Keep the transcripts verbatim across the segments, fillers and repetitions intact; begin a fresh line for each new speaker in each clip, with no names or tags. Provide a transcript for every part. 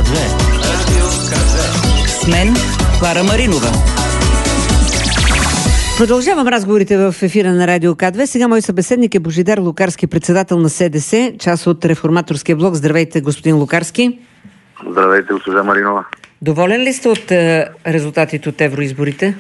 две. Радио К две. С мен Клара Маринова. Продължавам разговорите в ефира на Радио К две. Сега мой събеседник е Божидар Лукарски, председател на СДС, част от Реформаторския блок. Здравейте, господин Лукарски.
Здравейте, госпожа Маринова.
Доволен ли сте от е, резултатите от евроизборите?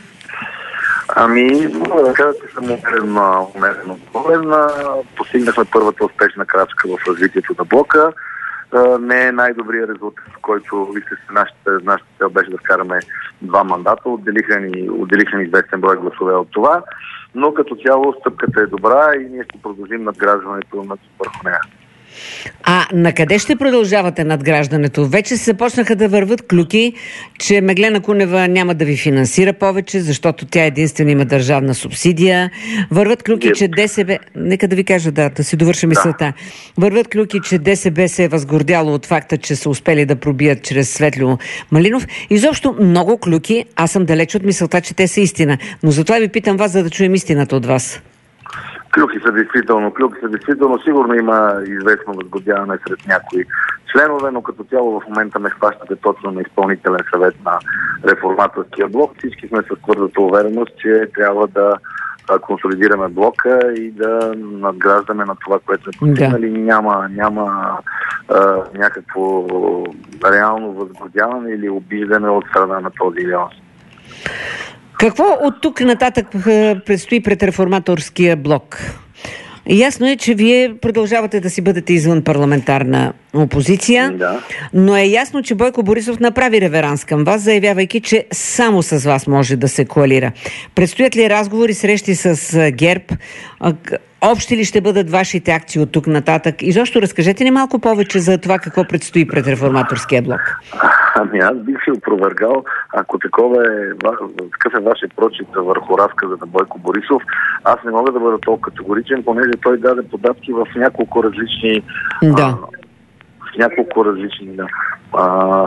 Ами, мога да кажа, че съм умерено, умерено доволен. Постигнахме първата успешна крачка в развитието на блока. Не е най-добрият резултат, който нашата, нашата цел беше да вкараме два мандата. Отделиха ни, отделиха ни известен брой гласове от това, но като цяло стъпката е добра и ние ще продължим надграждането на върху нея.
А на къде ще продължавате надграждането? Вече се започнаха да върват клюки, че Меглена Кунева няма да ви финансира повече, защото тя единствено има държавна субсидия. Върват клюки, Дед. че ДСБ... Нека да ви кажа, да, да си довърша мисълта. Да. Върват клюки, че ДСБ се е възгордяло от факта, че са успели да пробият чрез Светлио Малинов. Изобщо много клюки, аз съм далеч от мисълта, че те са истина. Но затова ви питам вас, за да чуем истината от вас.
Клюки са действително, клюки са действително. Сигурно има известно възгодяване сред някои членове, но като цяло в момента ме хващате точно на изпълнителен съвет на Реформаторския блок. Всички сме с твърдата увереност, че трябва да консолидираме блока и да надграждаме на това, което сме постигнали. Да. Няма, няма а, някакво реално възгодяване или обиждане от страна на този алианс.
Какво от тук нататък предстои пред Реформаторския блок? Ясно е, че вие продължавате да си бъдете извън парламентарна опозиция, да. Но е ясно, че Бойко Борисов направи реверанс към вас, заявявайки, че само с вас може да се коалира. Предстоят ли разговори, срещи с ГЕРБ? Общи ли ще бъдат вашите акции от тук нататък? И защо разкажете ни малко повече за това какво предстои пред Реформаторския блок.
Ами аз бих се опровергал, ако такова е, такъв е вашия прочит върху разказа на Бойко Борисов. Аз не мога да бъда толкова категоричен, понеже той даде податки в няколко различни...
Да.
А, в няколко различни... Да. А,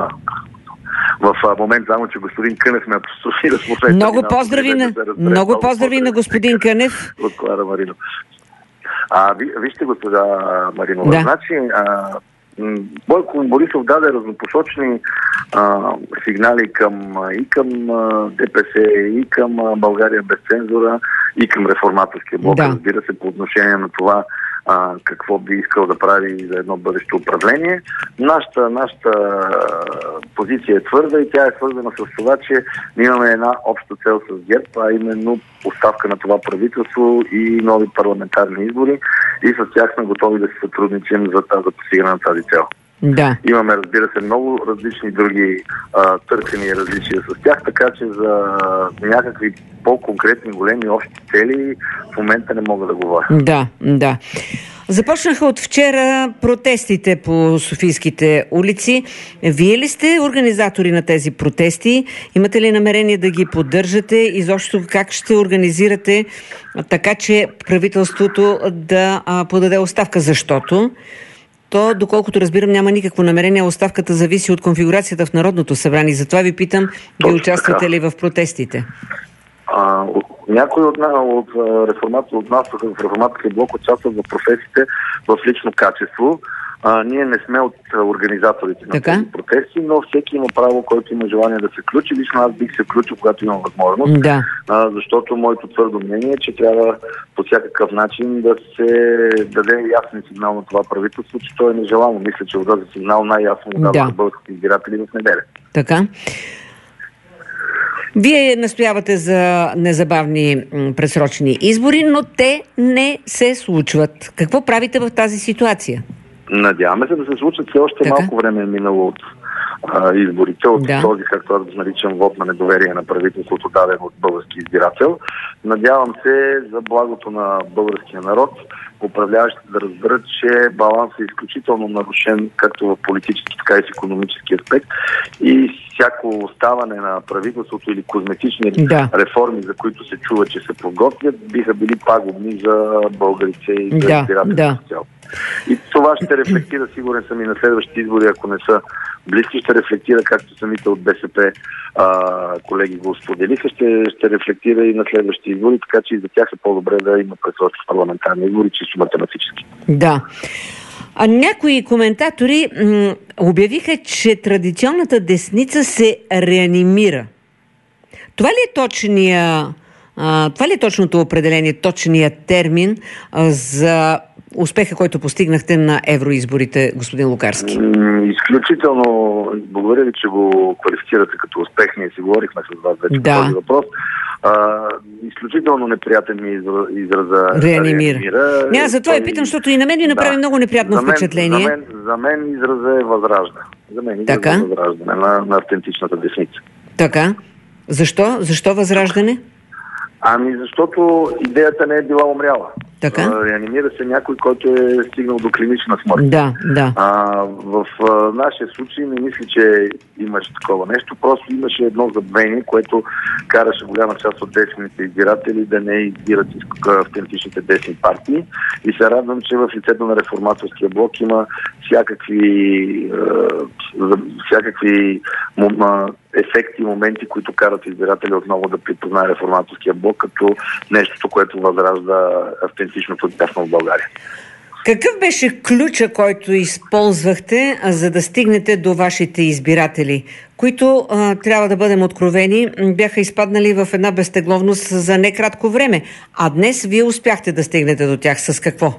в момент само, че господин Кънев ме апострофира.
Много поздрави на, много поздрави на господин Кънев.
От Клара Маринова. А, вижте, госпожа Маринова,
да.
Значи... А, Бойко Борисов даде разнопосочни а, сигнали към, и към а, ДПС, и към а, България без цензура, и към Реформаторския блок, да. Разбира се, по отношение на това а, какво би искал да прави за едно бъдещо управление. Нашата, нашата позиция е твърда и тя е свързана с това, че имаме една обща цел с ГЕРБ, а именно оставка на това правителство и нови парламентарни избори, и с тях сме готови да се сътрудничим за тази постигане на тази цел.
Да.
Имаме, разбира се, много различни други а, търсени и различия с тях, така че за някакви по-конкретни големи общи цели в момента не мога да говоря.
Да, да. Започнаха от вчера протестите по софийските улици. Вие ли сте организатори на тези протести? Имате ли намерение да ги поддържате? Изобщо как ще организирате така, че правителството да а, подаде оставка? Защото то, доколкото разбирам, няма никакво намерение. Оставката зависи от конфигурацията в Народното събрание. Затова ви питам, ви участвате така ли в протестите?
А, някои от, от, реформатор, от нас в Реформаторския блок участват в професиите в лично качество. А, ние не сме от организаторите на
така?
тези протести, но всеки има право, който има желание да се включи. Лично аз бих се включил, когато имам възможност,
да.
а, защото моето твърдо мнение е, че трябва по всякакъв начин да се даде ясен сигнал на това правителство, че то е нежелано. Мисля, че от този сигнал най-ясно го дава
да.
на българските избиратели в неделя.
Така. Вие настоявате за незабавни предсрочни избори, но те не се случват. Какво правите в тази ситуация?
Надяваме се да се случат. Все още така? Малко време е минало от а, изборите, от да. Този, както аз го наричам, вод на недоверие на правителството, даден от български избирател. Надявам се за благото на българския народ управляващите да разберат, че балансът е изключително нарушен както в политически, така и в икономически аспект, и всяко оставане на правителството или козметични да. реформи, за които се чува, че се подготвят, биха били пагубни за българите и за
да.
избирателите
да.
цяло. И това ще рефлектира, сигурен съм, и на следващите избори, ако не са близки, ще рефлектира, както самите от БСП а, колеги го споделиха, ще, ще рефлектира и на следващите избори, така че и за тях е по-добре да има предсрочни парламентарни избори, чисто математически.
Да. А някои коментатори м- обявиха, че традиционната десница се реанимира. Това ли е точния, а, това ли е точното определение, точният термин а, за успеха, който постигнахте на евроизборите, господин Лукарски?
Изключително, благодаря ви, че го квалифицирате като успех. Ние си говорихме с вас вече
да.
по този въпрос. А, изключително неприятен ми израза
реанимира.
реанимира.
Не, затова я питам, защото и на мен ми направи да. много неприятно
за мен,
впечатление.
За мен, за мен израза е възражда. За мен израза е възраждане на, на автентичната десница.
Така. Защо? Защо възраждане?
Ами защото идеята не е била умряла.
Така?
Реанимира се някой, който е стигнал до клинична смърт.
Да, да.
А, в а, нашия случай не мисля, че имаше такова нещо. Просто имаше едно забвение, което караше голяма част от десните избиратели да не избират автентичните десни партии. И се радвам, че в лицето на реформаторския блок има всякакви, а, всякакви а, ефекти и моменти, които карат избиратели отново да припознае реформаторския блок като нещото, което възражда автентичното дясно в България.
Какъв беше ключа, който използвахте, а, за да стигнете до вашите избиратели, които, а, трябва да бъдем откровени, бяха изпаднали в една безтегловност за некратко време, а днес вие успяхте да стигнете до тях. С какво?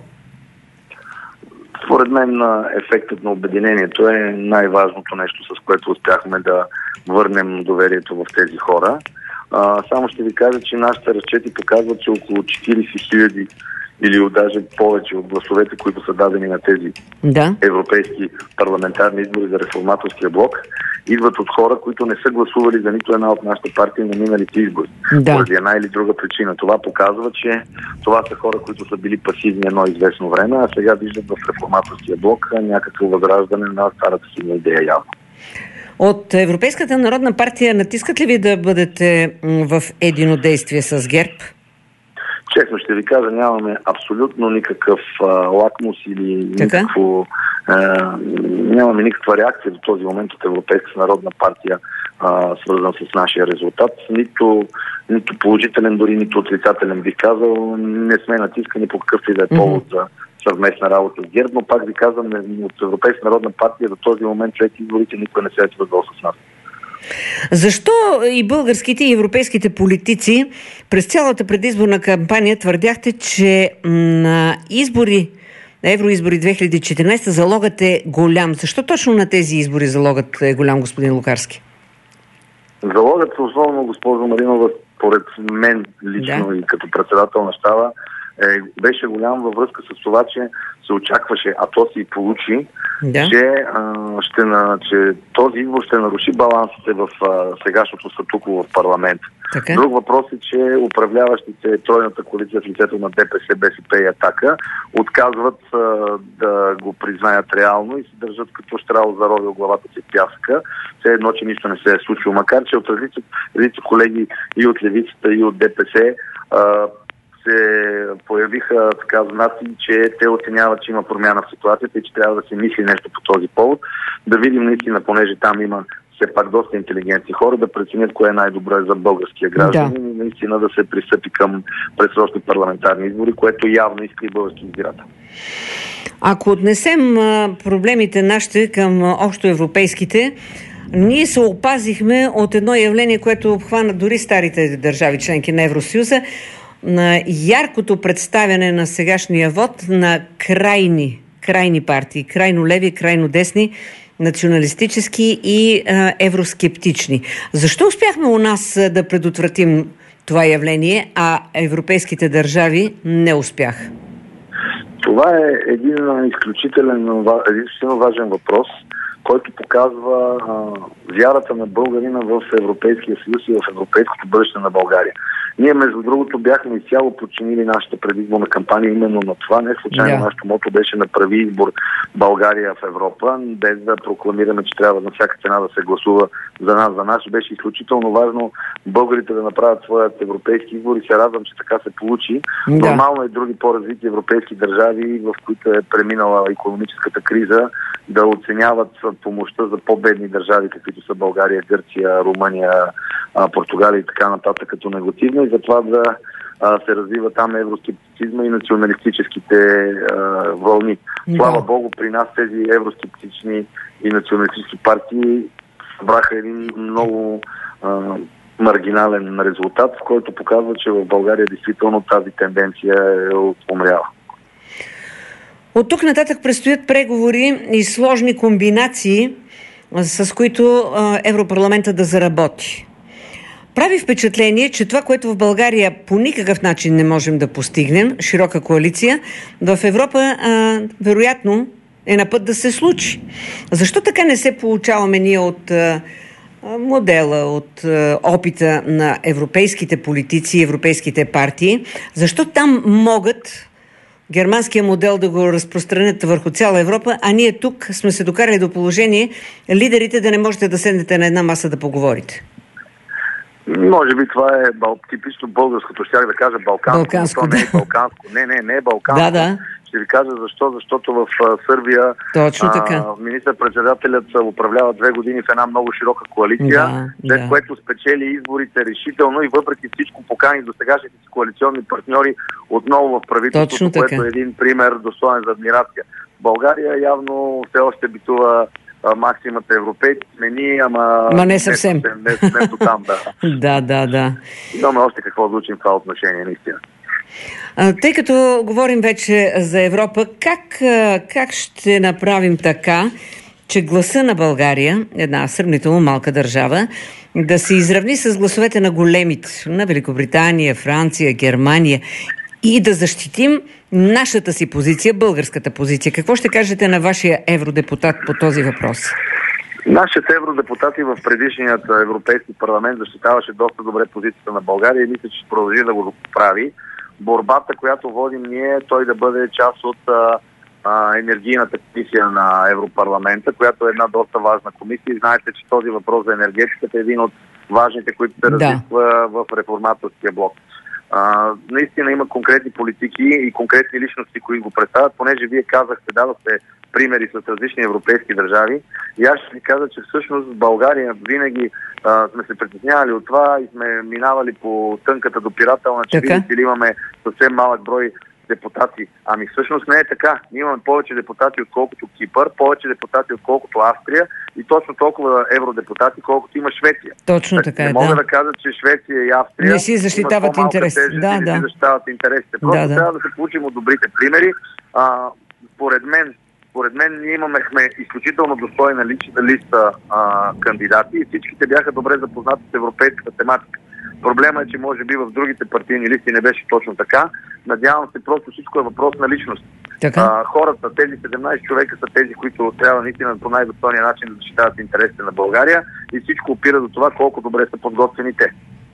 Според мен ефектът на обединението е най-важното нещо, с което успяхме да върнем доверието в тези хора. А, само ще ви кажа, че нашите разчети показват, че около четирийсет хиляди или даже повече от гласовете, които са дадени на тези
да.
европейски парламентарни избори за реформаторския блок, идват от хора, които не са гласували за нито една от нашите партии на миналите избори.
Да.
Поради една или друга причина. Това показва, че това са хора, които са били пасивни едно известно време, а сега виждат в реформаторския блок някакво възраждане на старата си идея явно.
От Европейската народна партия натискат ли ви да бъдете в единодействие с ГЕРБ?
Честно ще ви кажа, нямаме абсолютно никакъв а, лакмус или никакво, а, нямаме никаква реакция до този момент от Европейската народна партия, а, свързан с нашия резултат. Нито, нито положителен, дори нито отрицателен бих казал. Не сме натискани по какъвто и да е повод за съвместна работа с ГЕРБ, но пак ви казвам, от Европейска народна партия до този момент след изборите никой не се е твърдал с нас.
Защо и българските и европейските политици през цялата предизборна кампания твърдяхте, че на избори, на евроизбори две хиляди и четиринадесета залогът е голям? Защо точно на тези избори залогът е голям, господин Лукарски?
Залогът е основно, госпожо Маринова, според мен лично да. и като председател на щаба, е, беше голям във връзка с това, че се очакваше, а то се и получи, да. че, а, ще на, че този избор ще наруши балансите в а, сегашното статукво в парламента. Така. Друг въпрос е, че управляващите тройната коалиция в лицето на ДПС, БСП и Атака отказват а, да го признаят реално и се държат като щрал заровил главата си пяска. Все едно, че нищо не се е случило. Макар, че от различни колеги и от левицата, и от ДПС а, се появиха така знаци, че те оценяват, че има промяна в ситуацията и че трябва да се мисли нещо по този повод. Да видим наистина, понеже там има все пак доста интелигентни хора, да преценят кое е най-добре за българския гражданин да. и наистина да се пристъпи към предсрочни парламентарни избори, което явно иска и български избирател.
Ако отнесем проблемите нашите към общоевропейските, ние се опазихме от едно явление, което обхвана дори старите държави, членки на Евросъюза, на яркото представяне на сегашния вод на крайни, крайни партии, крайно леви, крайно десни, националистически и а, евроскептични. Защо успяхме у нас да предотвратим това явление, а европейските държави не успяха?
Това е един изключителен, един изключително важен въпрос, който показва а, вярата на българина в Европейския съюз и в европейското бъдеще на България. Ние, между другото, бяхме изцяло подчинили нашата предизборна кампания именно на това. Не случайно yeah. нашето мото беше направи избор България в Европа, без да прокламираме, че трябва на всяка цена да се гласува за нас. За нас беше изключително важно българите да направят своят европейски избор и се радвам, че така се получи. Yeah. Нормално е други по-развити европейски държави, в които е преминала икономическата криза, да оценяват помощта за по-бедни държави, каквито са България, Гърция, Румъния, Португалия и така нататък като негативно и затова да а, се развива там евроскептицизма и националистическите а, вълни. Да. Слава Богу, при нас тези евроскептични и националистически партии събраха един много а, маргинален резултат, в който показва, че в България действително тази тенденция е отумряла.
От тук нататък предстоят преговори и сложни комбинации, с които а, Европарламента да заработи. Прави впечатление, че това, което в България по никакъв начин не можем да постигнем, широка коалиция, в Европа а, вероятно е на път да се случи. Защо така не се получаваме ние от а, модела, от а, опита на европейските политици и европейските партии? Защо там могат германския модел да го разпространят върху цяла Европа, а ние тук сме се докарали до положение лидерите да не можете да седнете на една маса да поговорите?
Може би това е бал... типично българското, щях да кажа балканско.
Балканско,
да. Не е балканско. Не, не, не е балканско.
Да, да.
Ще ви кажа защо. Защото в Сърбия
точно така.
министър-председателят управлява две години в една много широка коалиция,
да,
след
да.
което спечели изборите решително и въпреки всичко покани до сегашните си коалиционни партньори отново в правителството, което е един пример достоен за адмирация. България явно все още битува максимата европейци смени, ама...
Ма не съвсем.
Не, не, не, не до там, да.
да, да, да.
Имаме още какво да учим в това отношение, наистина.
А, тъй като говорим вече за Европа, как, как ще направим така, че гласа на България, една сравнително малка държава, да се изравни с гласовете на големите, на Великобритания, Франция, Германия и да защитим нашата си позиция, българската позиция? Какво ще кажете на вашия евродепутат по този въпрос?
Нашият евродепутат и в предишният Европейски парламент защитаваше доста добре позицията на България и мисля, че ще продължи да го прави. Борбата, която водим ние, той да бъде част от а, а, енергийната комисия на Европарламента, която е една доста важна комисия. И знаете, че този въпрос за енергетиката е един от важните, които се разисква да. в реформаторския блок. А, наистина има конкретни политики и конкретни личности, които го представят, понеже вие казахте, дадохте примери с различни европейски държави. И аз ще ви кажа, че всъщност в България винаги а, сме се притеснявали от това и сме минавали по тънката допирателна, че видите ли имаме съвсем малък брой депутати. Ами всъщност не е така. Ние имаме повече депутати отколкото Кипър, повече депутати отколкото Австрия и точно толкова евродепутати, колкото има Швеция.
Точно така е,
не
да.
мога да кажа, че Швеция и Австрия
не си защитават интересите. Да,
не
да.
си защитават интересите. Просто
да, да.
трябва да се получим от добрите примери. А, според мен Според мен ние имаме изключително достойна листа а, кандидати и всичките бяха добре запознати с европейската тематика. Проблема е, че може би в другите партийни листи не беше точно така. Надявам се, просто всичко е въпрос на личност. А, хората, тези седемнайсет човека са тези, които трябва наистина по най-достойния начин да защитават интересите на България и всичко опира до това колко добре са подготвени те.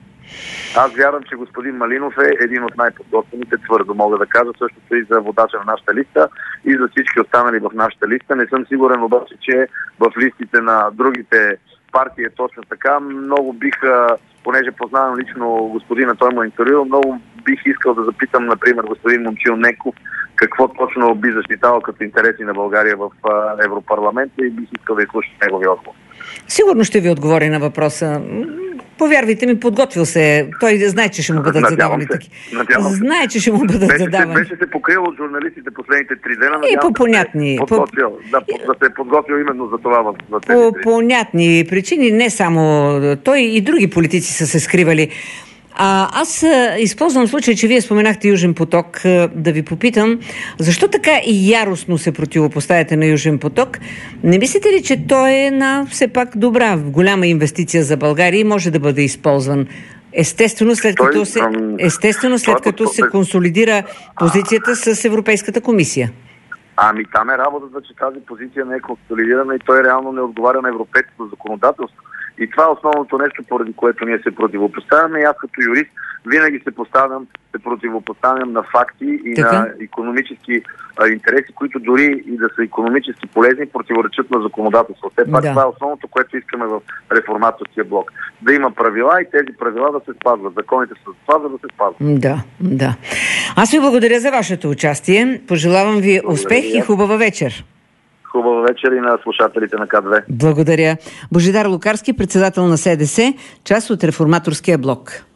Аз вярвам, че господин Малинов е един от най-подготвените, твърдо мога да кажа, същото и за водача на нашата листа и за всички останали в нашата листа. Не съм сигурен обаче, че в листите на другите партии е точно така. Много бих, понеже познавам лично господина, той му е интервю, много бих искал да запитам, например, господин Момчил Неков, какво точно би защитавал като интереси на България в Европарламента и бих искал да изслушам неговия отговор.
Сигурно ще ви отговори на въпроса. Повярвайте ми, подготвил се. Той знае, че ще му бъдат задавани таки. Знае, че ще му бъдат
беше
задавани.
Се, беше се покрил от журналистите последните три дена.
И по понятни.
По... Да, да се е подготвил именно за това. В, в тези
по понятни причини, не само той, и други политици са се скривали. А, аз а, използвам случай, че вие споменахте Южен поток, а, да ви попитам, защо така и яростно се противопоставяте на Южен поток? Не мислите ли, че той е една все пак добра, голяма инвестиция за България и може да бъде използван? Естествено, след той, като се, естествено, след той, като той, се консолидира позицията с Европейската комисия.
Ами там е работата, че тази позиция не е консолидирана и той реално не отговаря на европейското законодателство. И това е основното нещо, поради което ние се противопоставяме. И аз като юрист винаги се поставям, се противопоставям на факти и така на икономически а, интереси, които дори и да са икономически полезни, противоречат на законодателство. Все пак да. Това е основното, което искаме в реформаторския блок. Да има правила и тези правила да се спазват. Законите са за това, за да се спазват.
Да, да. Аз ви благодаря за вашето участие. Пожелавам ви благодаря. Успех и хубава вечер.
Хубава вечер и на слушателите на К две.
Благодаря. Божидар Лукарски, председател на СДС, част от реформаторския блок.